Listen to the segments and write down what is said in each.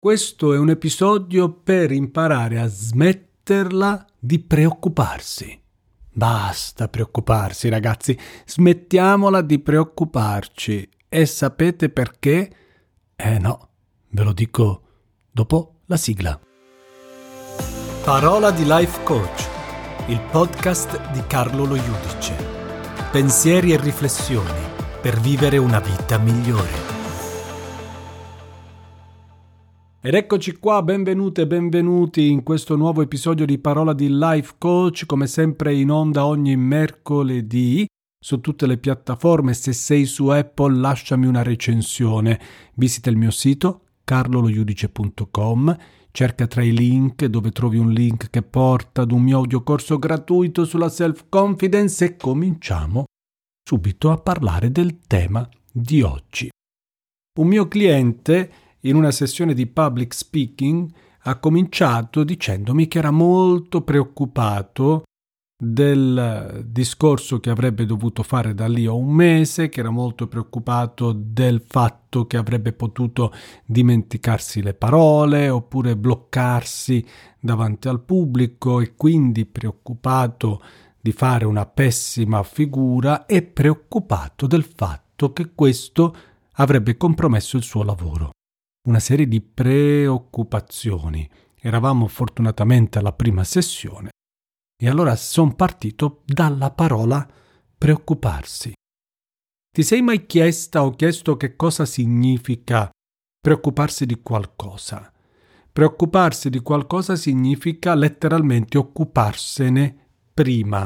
Questo è un episodio per imparare a smetterla di preoccuparsi. Basta preoccuparsi, ragazzi. Smettiamola di preoccuparci. E sapete perché? No, ve lo dico dopo la sigla. Parola di Life Coach, il podcast di Carlo Lo Judice. Pensieri e riflessioni per vivere una vita migliore. Ed eccoci qua, benvenute e benvenuti in questo nuovo episodio di Parola di Life Coach, come sempre in onda ogni mercoledì su tutte le piattaforme. Se sei su Apple lasciami una recensione, visita il mio sito carlolojudice.com, cerca tra i link dove trovi un link che porta ad un mio audiocorso gratuito sulla self-confidence e cominciamo subito a parlare del tema di oggi. Un mio cliente in una sessione di public speaking ha cominciato dicendomi che era molto preoccupato del discorso che avrebbe dovuto fare da lì a un mese, che era molto preoccupato del fatto che avrebbe potuto dimenticarsi le parole oppure bloccarsi davanti al pubblico e quindi preoccupato di fare una pessima figura e preoccupato del fatto che questo avrebbe compromesso il suo lavoro. Una serie di preoccupazioni. Eravamo fortunatamente alla prima sessione e allora sono partito dalla parola preoccuparsi. Ti sei mai chiesta o chiesto che cosa significa preoccuparsi di qualcosa? Preoccuparsi di qualcosa significa letteralmente occuparsene prima,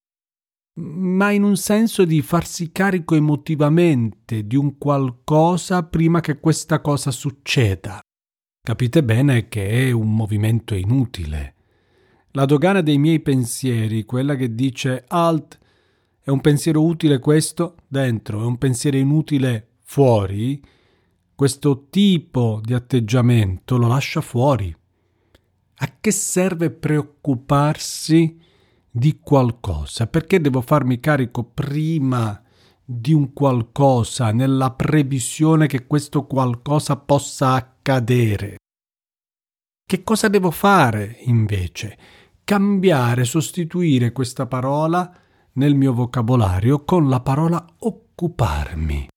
ma in un senso di farsi carico emotivamente di un qualcosa prima che questa cosa succeda. Capite bene che è un movimento inutile. La dogana dei miei pensieri, quella che dice alt, è un pensiero utile questo? Dentro, è un pensiero inutile fuori? Questo tipo di atteggiamento lo lascia fuori. A che serve preoccuparsi di qualcosa? Perché devo farmi carico prima di un qualcosa nella previsione che questo qualcosa possa accadere? Che cosa devo fare invece? Cambiare, sostituire questa parola nel mio vocabolario con la parola occuparmi.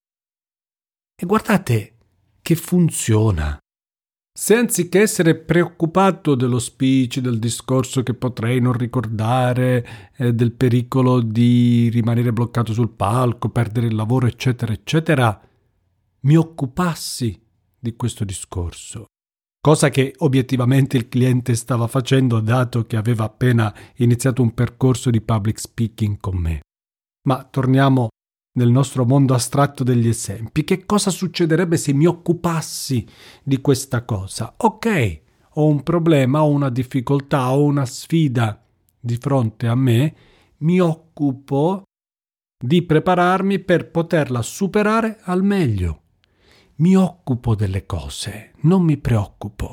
E guardate che funziona. Se anziché essere preoccupato dello speech, del discorso che potrei non ricordare, del pericolo di rimanere bloccato sul palco, perdere il lavoro, eccetera, eccetera, mi occupassi di questo discorso. Cosa che obiettivamente il cliente stava facendo, dato che aveva appena iniziato un percorso di public speaking con me. Ma torniamo nel nostro mondo astratto degli esempi. Che cosa succederebbe se mi occupassi di questa cosa? Ok, ho un problema, ho una difficoltà, ho una sfida di fronte a me, mi occupo di prepararmi per poterla superare al meglio. Mi occupo delle cose, non mi preoccupo.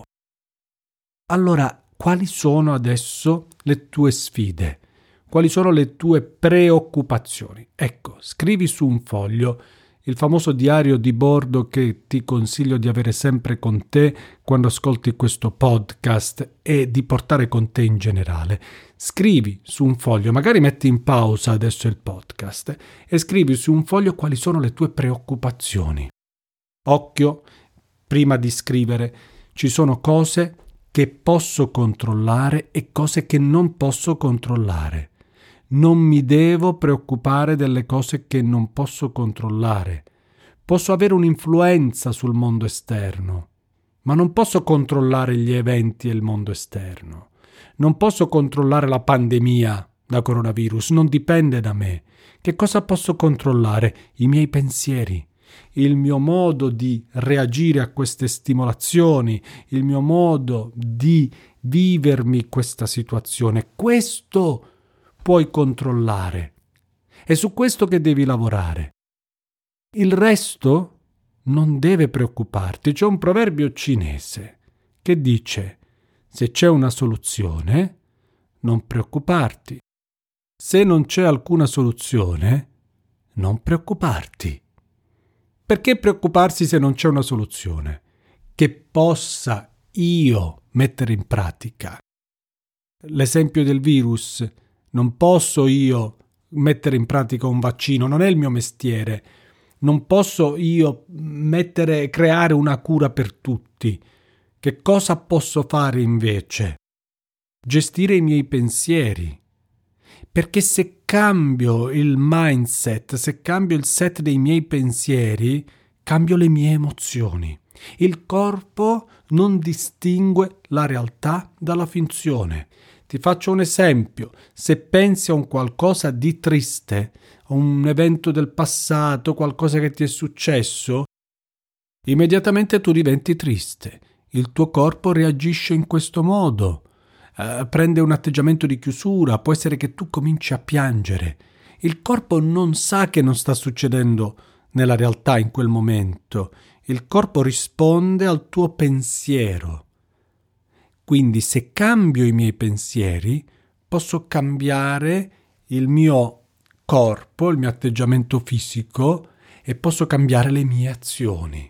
Allora, quali sono adesso le tue sfide? Quali sono le tue preoccupazioni? Ecco, scrivi su un foglio il famoso diario di bordo che ti consiglio di avere sempre con te quando ascolti questo podcast e di portare con te in generale. Scrivi su un foglio, magari metti in pausa adesso il podcast e scrivi su un foglio quali sono le tue preoccupazioni. Occhio, prima di scrivere, ci sono cose che posso controllare e cose che non posso controllare. Non mi devo preoccupare delle cose che non posso controllare. Posso avere un'influenza sul mondo esterno, ma non posso controllare gli eventi e il mondo esterno. Non posso controllare la pandemia da coronavirus, non dipende da me. Che cosa posso controllare? I miei pensieri, il mio modo di reagire a queste stimolazioni, il mio modo di vivermi questa situazione. Questo puoi controllare. È su questo che devi lavorare. Il resto non deve preoccuparti. C'è un proverbio cinese che dice: se c'è una soluzione, non preoccuparti. Se non c'è alcuna soluzione, non preoccuparti. Perché preoccuparsi se non c'è una soluzione che possa io mettere in pratica. L'esempio del virus, non posso io mettere in pratica un vaccino, non è il mio mestiere. Non posso io creare una cura per tutti. Che cosa posso fare invece? Gestire i miei pensieri. Perché se cambio il mindset, se cambio il set dei miei pensieri, cambio le mie emozioni. Il corpo non distingue la realtà dalla finzione. Ti faccio un esempio. Se pensi a un qualcosa di triste, a un evento del passato, qualcosa che ti è successo, immediatamente tu diventi triste. Il tuo corpo reagisce in questo modo. Prende un atteggiamento di chiusura, può essere che tu cominci a piangere. Il corpo non sa che non sta succedendo nella realtà in quel momento. Il corpo risponde al tuo pensiero. Quindi se cambio i miei pensieri, posso cambiare il mio corpo, il mio atteggiamento fisico e posso cambiare le mie azioni.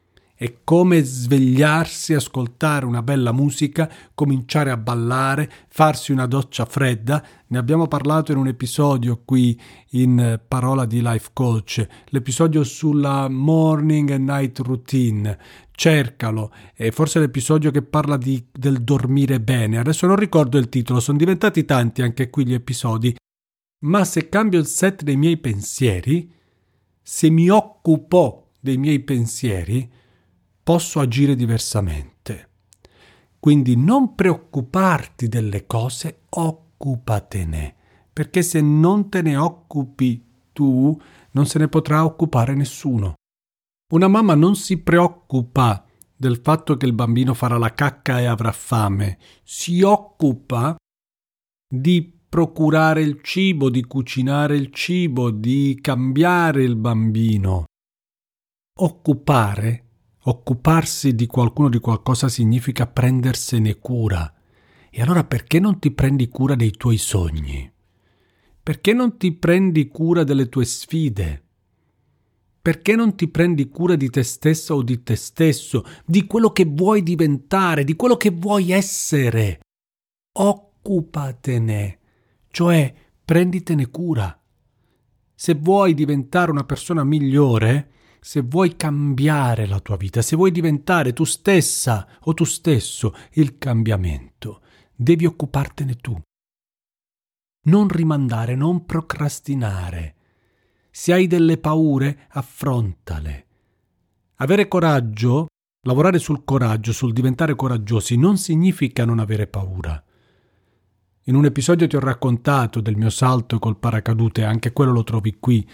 È come svegliarsi, ascoltare una bella musica, cominciare a ballare, farsi una doccia fredda. Ne abbiamo parlato in un episodio qui in Parola di Life Coach, l'episodio sulla morning and night routine. Cercalo, è forse l'episodio che parla del dormire bene. Adesso non ricordo il titolo, sono diventati tanti anche qui gli episodi. Ma se cambio il set dei miei pensieri, se mi occupo dei miei pensieri, posso agire diversamente. Quindi non preoccuparti delle cose, occupatene, perché se non te ne occupi tu, non se ne potrà occupare nessuno. Una mamma non si preoccupa del fatto che il bambino farà la cacca e avrà fame, si occupa di procurare il cibo, di cucinare il cibo, di cambiare il bambino. Occuparsi di qualcuno, di qualcosa, significa prendersene cura. E allora perché non ti prendi cura dei tuoi sogni? Perché non ti prendi cura delle tue sfide? Perché non ti prendi cura di te stessa o di te stesso, di quello che vuoi diventare, di quello che vuoi essere? Occupatene, cioè prenditene cura. Se vuoi diventare una persona migliore, se vuoi cambiare la tua vita, se vuoi diventare tu stessa o tu stesso il cambiamento, devi occupartene tu. Non rimandare, non procrastinare. Se hai delle paure, affrontale. Avere coraggio, lavorare sul coraggio, sul diventare coraggiosi, non significa non avere paura. In un episodio ti ho raccontato del mio salto col paracadute, anche quello lo trovi qui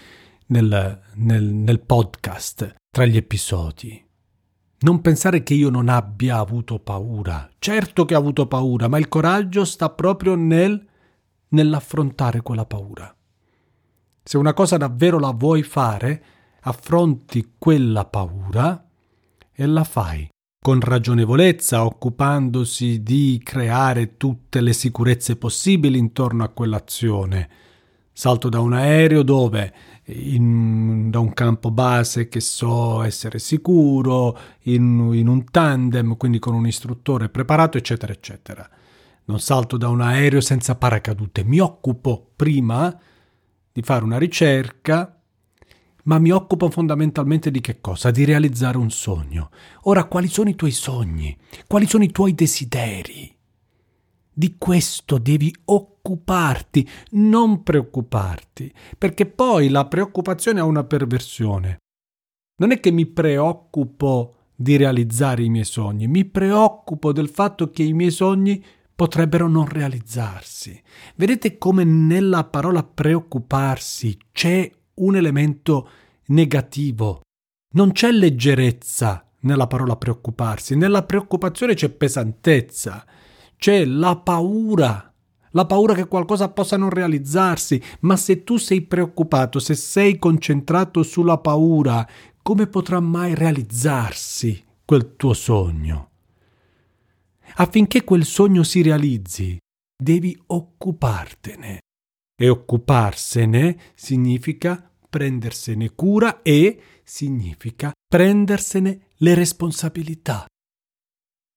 nel podcast, tra gli episodi. Non pensare che io non abbia avuto paura. Certo che ho avuto paura, ma il coraggio sta proprio nell'affrontare quella paura. Se una cosa davvero la vuoi fare, affronti quella paura e la fai con ragionevolezza, occupandosi di creare tutte le sicurezze possibili intorno a quell'azione. Salto da un aereo dove? Da un campo base che so essere sicuro, in un tandem, quindi con un istruttore preparato, eccetera, eccetera. Non salto da un aereo senza paracadute. Mi occupo prima di fare una ricerca, ma mi occupo fondamentalmente di che cosa? Di realizzare un sogno. Ora, quali sono i tuoi sogni? Quali sono i tuoi desideri? Di questo devi occuparti, non preoccuparti, perché poi la preoccupazione ha una perversione. Non è che mi preoccupo di realizzare i miei sogni, mi preoccupo del fatto che i miei sogni potrebbero non realizzarsi. Vedete come nella parola preoccuparsi c'è un elemento negativo. Non c'è leggerezza nella parola preoccuparsi. Nella preoccupazione c'è pesantezza. C'è la paura che qualcosa possa non realizzarsi. Ma se tu sei preoccupato, se sei concentrato sulla paura, come potrà mai realizzarsi quel tuo sogno? Affinché quel sogno si realizzi, devi occupartene. E occuparsene significa prendersene cura e significa prendersene le responsabilità.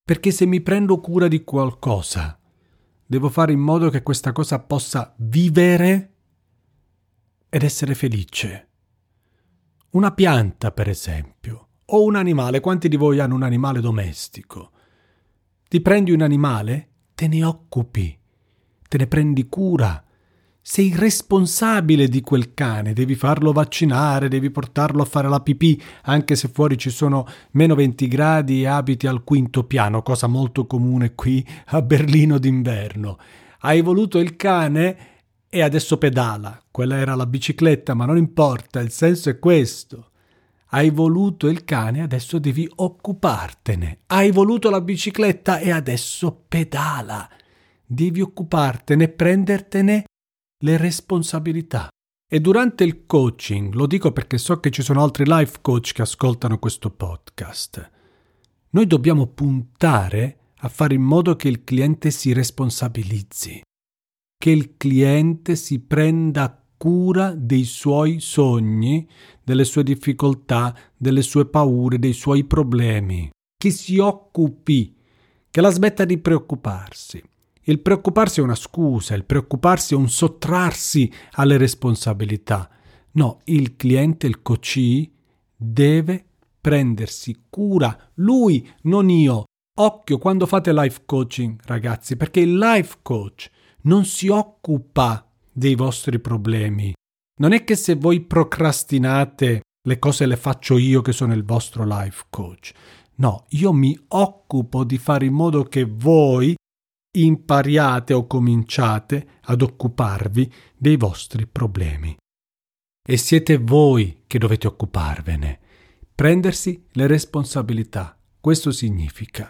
Perché se mi prendo cura di qualcosa, devo fare in modo che questa cosa possa vivere ed essere felice. Una pianta, per esempio, o un animale. Quanti di voi hanno un animale domestico? Ti prendi un animale, te ne occupi, te ne prendi cura. Sei responsabile di quel cane, devi farlo vaccinare, devi portarlo a fare la pipì, anche se fuori ci sono meno 20 gradi e abiti al 5° piano, cosa molto comune qui a Berlino d'inverno. Hai voluto il cane e adesso pedala. Quella era la bicicletta, ma non importa, il senso è questo. Hai voluto il cane, adesso devi occupartene. Hai voluto la bicicletta e adesso pedala. Devi occupartene, prendertene le responsabilità. E durante il coaching, lo dico perché so che ci sono altri life coach che ascoltano questo podcast, noi dobbiamo puntare a fare in modo che il cliente si responsabilizzi, che il cliente si prenda cura dei suoi sogni, delle sue difficoltà, delle sue paure, dei suoi problemi, che si occupi, che la smetta di preoccuparsi. Il preoccuparsi è una scusa, il preoccuparsi è un sottrarsi alle responsabilità. No, il cliente, il coachee, deve prendersi cura, lui, non io. Occhio quando fate life coaching, ragazzi, perché il life coach non si occupa dei vostri problemi. Non è che se voi procrastinate le cose le faccio io che sono il vostro life coach. No, io mi occupo di fare in modo che voi impariate o cominciate ad occuparvi dei vostri problemi. E siete voi che dovete occuparvene. Prendersi le responsabilità. Questo significa.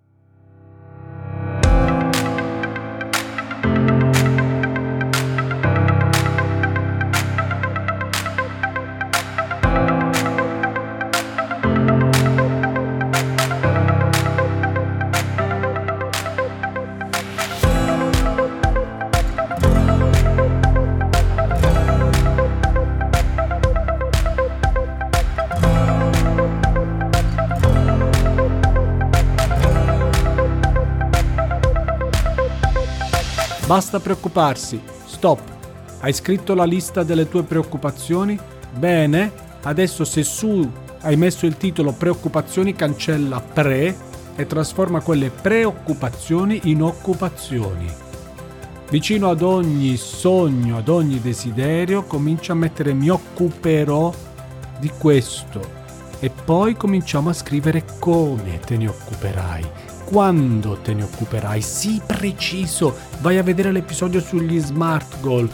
Basta preoccuparsi. Stop. Hai scritto la lista delle tue preoccupazioni? Bene. Adesso se su hai messo il titolo preoccupazioni, cancella pre e trasforma quelle preoccupazioni in occupazioni. Vicino ad ogni sogno, ad ogni desiderio, comincia a mettere mi occuperò di questo. E poi cominciamo a scrivere come te ne occuperai. Quando te ne occuperai? Sii preciso. Vai a vedere l'episodio sugli smart goal.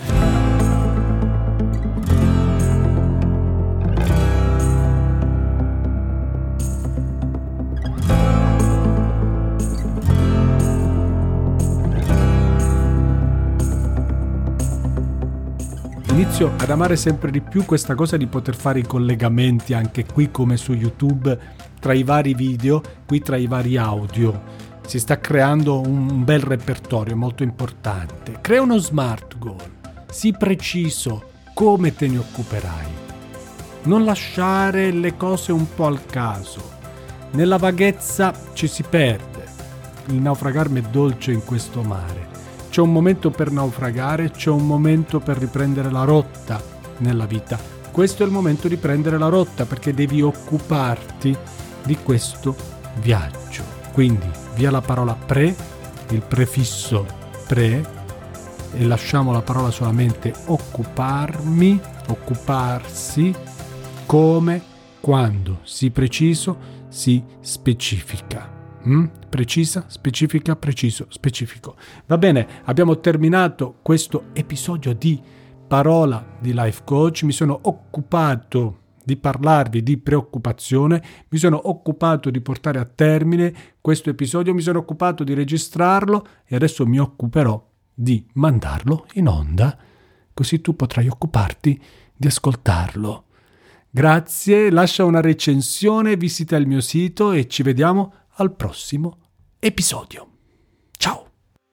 Inizio ad amare sempre di più questa cosa di poter fare i collegamenti anche qui come su YouTube tra i vari video, qui tra i vari audio. Si sta creando un bel repertorio molto importante. Crea uno smart goal. Sii preciso come te ne occuperai. Non lasciare le cose un po' al caso. Nella vaghezza ci si perde. Il naufragarmi è dolce in questo mare. C'è un momento per naufragare, c'è un momento per riprendere la rotta nella vita. Questo è il momento di prendere la rotta perché devi occuparti di questo viaggio. Quindi via la parola pre, il prefisso pre e lasciamo la parola solamente occuparmi, occuparsi, come, quando. Sii preciso, sii specifica. Precisa, specifica, preciso, specifico. Va bene, abbiamo terminato questo episodio di Parola di Life Coach. Mi sono occupato di parlarvi di preoccupazione, mi sono occupato di portare a termine questo episodio, mi sono occupato di registrarlo e adesso mi occuperò di mandarlo in onda, così tu potrai occuparti di ascoltarlo. Grazie, lascia una recensione, visita il mio sito e ci vediamo al prossimo episodio. Ciao!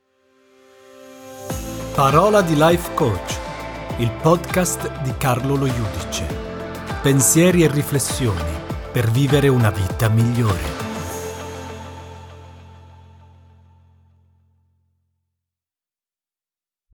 Parola di Life Coach, il podcast di Carlo Lo Judice. Pensieri e riflessioni per vivere una vita migliore.